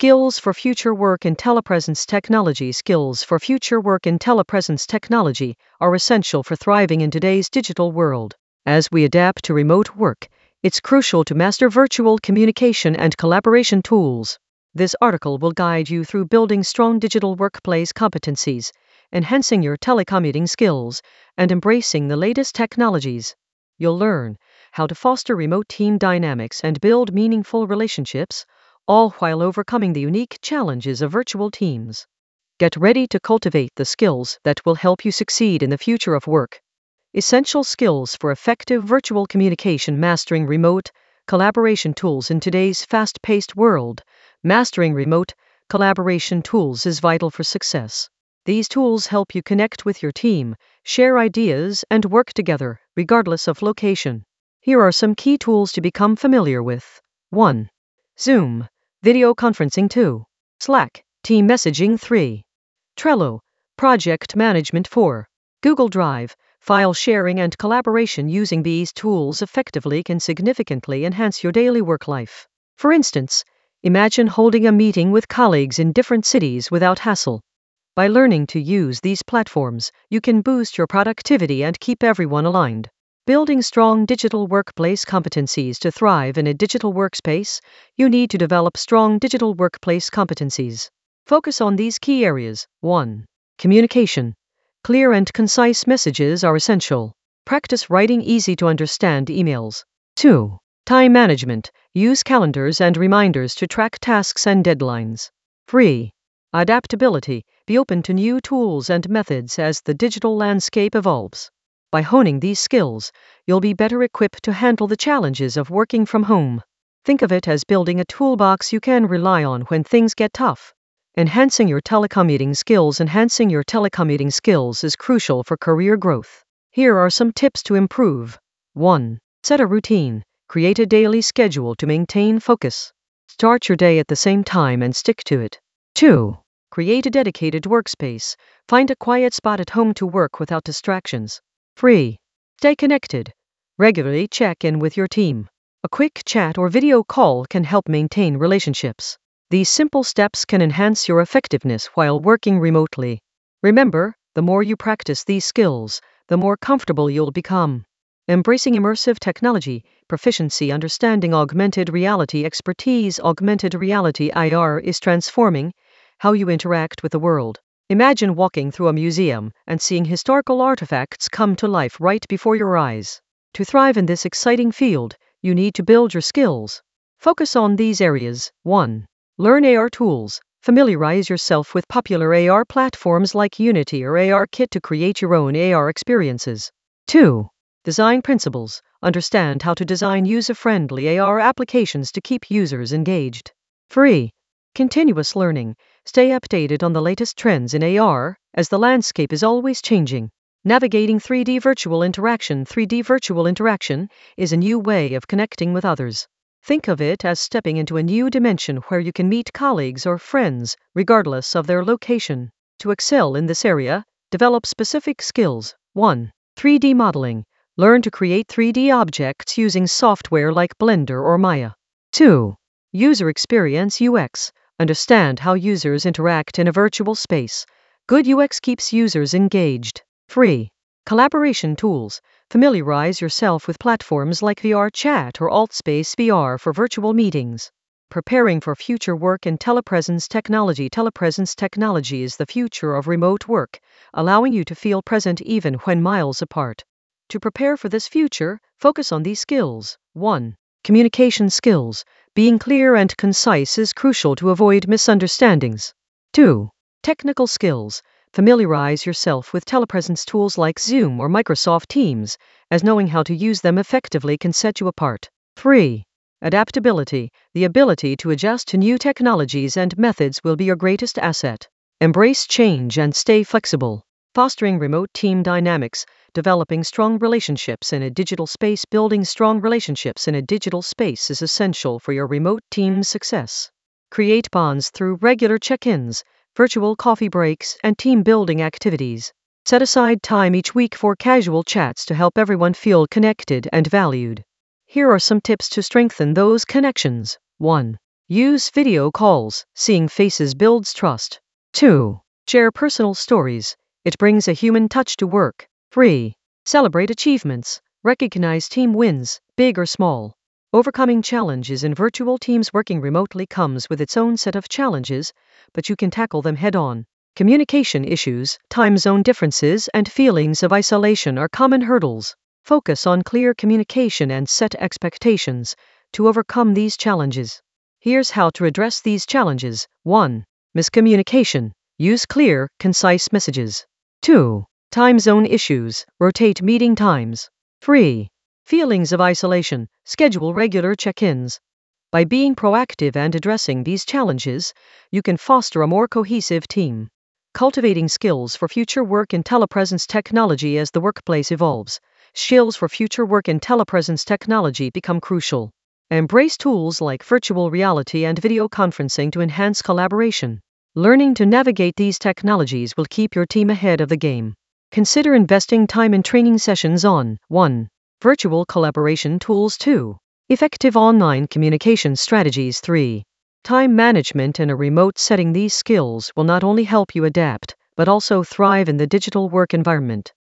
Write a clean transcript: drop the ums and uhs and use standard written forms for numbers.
Skills for future work in telepresence technology. Skills for future work in telepresence technology are essential for thriving in today's digital world. As we adapt to remote work, it's crucial to master virtual communication and collaboration tools. This article will guide you through building strong digital workplace competencies, enhancing your telecommuting skills, and embracing the latest technologies. You'll learn how to foster remote team dynamics and build meaningful relationships, all while overcoming the unique challenges of virtual teams. Get ready to cultivate the skills that will help you succeed in the future of work. Essential skills for effective virtual communication. Mastering remote collaboration tools in today's fast-paced world. Mastering remote collaboration tools is vital for success. These tools help you connect with your team, share ideas, and work together, regardless of location. Here are some key tools to become familiar with. 1. Zoom, video conferencing. 2. Slack, team messaging. 3. Trello, project management. 4. Google Drive, file sharing and collaboration. Using these tools effectively can significantly enhance your daily work life. For instance, imagine holding a meeting with colleagues in different cities without hassle. By learning to use these platforms, you can boost your productivity and keep everyone aligned. Building strong digital workplace competencies. To thrive in a digital workspace, you need to develop strong digital workplace competencies. Focus on these key areas. 1. Communication. Clear and concise messages are essential. Practice writing easy-to-understand emails. 2. Time management. Use calendars and reminders to track tasks and deadlines. 3. Adaptability. Be open to new tools and methods as the digital landscape evolves. By honing these skills, you'll be better equipped to handle the challenges of working from home. Think of it as building a toolbox you can rely on when things get tough. Enhancing your telecommuting skills. Enhancing your telecommuting skills is crucial for career growth. Here are some tips to improve. 1. Set a routine. Create a daily schedule to maintain focus. Start your day at the same time and stick to it. 2. Create a dedicated workspace. Find a quiet spot at home to work without distractions. 3. Stay connected. Regularly check in with your team. A quick chat or video call can help maintain relationships. These simple steps can enhance your effectiveness while working remotely. Remember, the more you practice these skills, the more comfortable you'll become. Embracing immersive technology, proficiency. Understanding augmented reality expertise. Augmented reality (AR) is transforming how you interact with the world. Imagine walking through a museum and seeing historical artifacts come to life right before your eyes. To thrive in this exciting field, you need to build your skills. Focus on these areas. 1. Learn AR tools. Familiarize yourself with popular AR platforms like Unity or ARKit to create your own AR experiences. 2. Design principles. Understand how to design user-friendly AR applications to keep users engaged. 3. Continuous learning. Stay updated on the latest trends in AR, as the landscape is always changing. Navigating 3D virtual interaction. 3D virtual interaction is a new way of connecting with others. Think of it as stepping into a new dimension where you can meet colleagues or friends, regardless of their location. To excel in this area, develop specific skills. 1. 3D modeling. Learn to create 3D objects using software like Blender or Maya. 2. User experience (UX). Understand how users interact in a virtual space. Good UX keeps users engaged. 3. Collaboration tools. Familiarize yourself with platforms like VRChat or AltSpace VR for virtual meetings. Preparing for future work in telepresence technology. Telepresence technology is the future of remote work, allowing you to feel present even when miles apart. To prepare for this future, focus on these skills. 1. Communication skills. Being clear and concise is crucial to avoid misunderstandings. 2. Technical skills. Familiarize yourself with telepresence tools like Zoom or Microsoft Teams, as knowing how to use them effectively can set you apart. 3. Adaptability. The ability to adjust to new technologies and methods will be your greatest asset. Embrace change and stay flexible. Fostering remote team dynamics. Developing strong relationships in a digital space. Building strong relationships in a digital space is essential for your remote team's success. Create bonds through regular check-ins, virtual coffee breaks, and team-building activities. Set aside time each week for casual chats to help everyone feel connected and valued. Here are some tips to strengthen those connections. 1. Use video calls. Seeing faces builds trust. 2. Share personal stories. It brings a human touch to work. 3. Celebrate achievements. Recognize team wins, big or small. Overcoming challenges in virtual teams. Working remotely comes with its own set of challenges, but you can tackle them head on. Communication issues, time zone differences, and feelings of isolation are common hurdles. Focus on clear communication and set expectations to overcome these challenges. Here's how to address these challenges. 1. Miscommunication. Use clear, concise messages. 2. Time zone issues. Rotate meeting times. 3. Feelings of isolation. Schedule regular check-ins. By being proactive and addressing these challenges, you can foster a more cohesive team. Cultivating skills for future work in telepresence technology. As the workplace evolves, skills for future work in telepresence technology become crucial. Embrace tools like virtual reality and video conferencing to enhance collaboration. Learning to navigate these technologies will keep your team ahead of the game. Consider investing time in training sessions on 1. Virtual collaboration tools. 2. Effective online communication strategies. 3. Time management in a remote setting. These skills will not only help you adapt, but also thrive in the digital work environment.